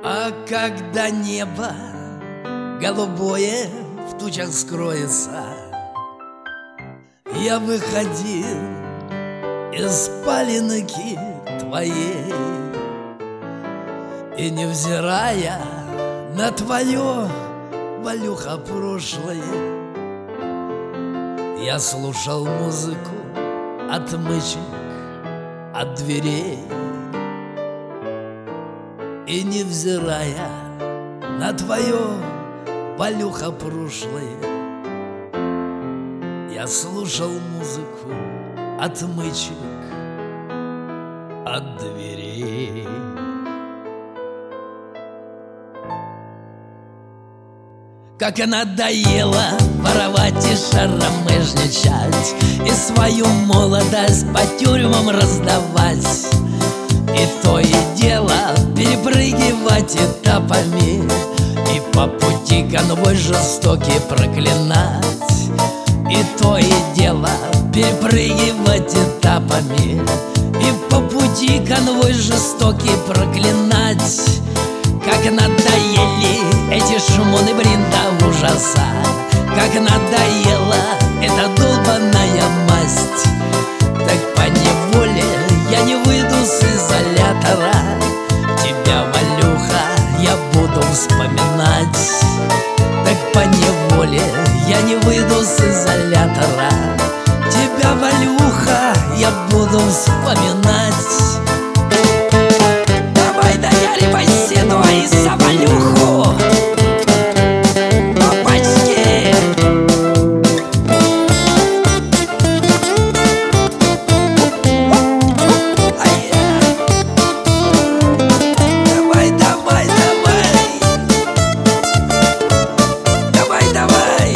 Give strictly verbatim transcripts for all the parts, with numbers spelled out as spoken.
А когда небо голубое в тучах скроется, я выходил из спаленки твоей, и невзирая на твое, Валюха, прошлое, я слушал музыку отмычек от дверей. И невзирая на твое, Валюха, прошлое, я слушал музыку отмычек от дверей. Как и надоело воровать и шаромыжничать, и свою молодость по тюрьмам раздавать, и то и дело перепрыгивать этапами, и по пути конвой жестокий проклинать. И то и дело перепрыгивать этапами, и по пути конвой жестокий проклинать. Как надоели эти шмоны, блин, до ужаса, как надоела эта долбаная масть. Так поневоле я не выйду с изолятора, тебя, Валюха, я буду вспоминать. Так поневоле я не выйду с изолятора, тебя, Валюха, я буду вспоминать. Давай, дояри, поседуй за Валюху, опачки. Давай, давай, давай, давай, давай.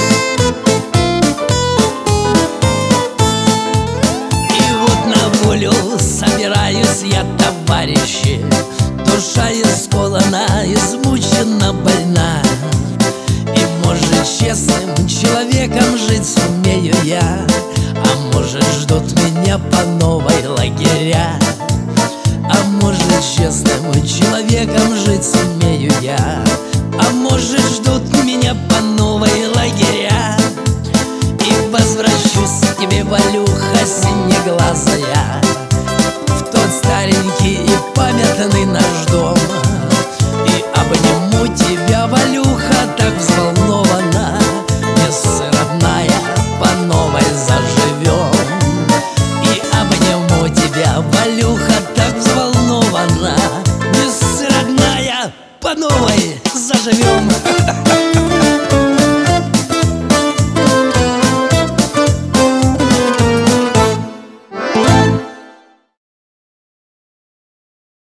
И вот на волю собираюсь я, товарищи. Душа исколана, измучена, больна, и, может, честным человеком жить сумею я, а может, ждут меня по новой лагеря. А может, честным человеком жить сумею я, а может, ждут меня по новой лагеря. И возвращусь к тебе, Валюха, синеглазая, в тот старенький и памятный наш дом, и обниму тебя, Валюха, так взволнованно. Место родная, по новой заживем. И обниму тебя, Валюха, так взволнованно. Место родная, по новой заживем.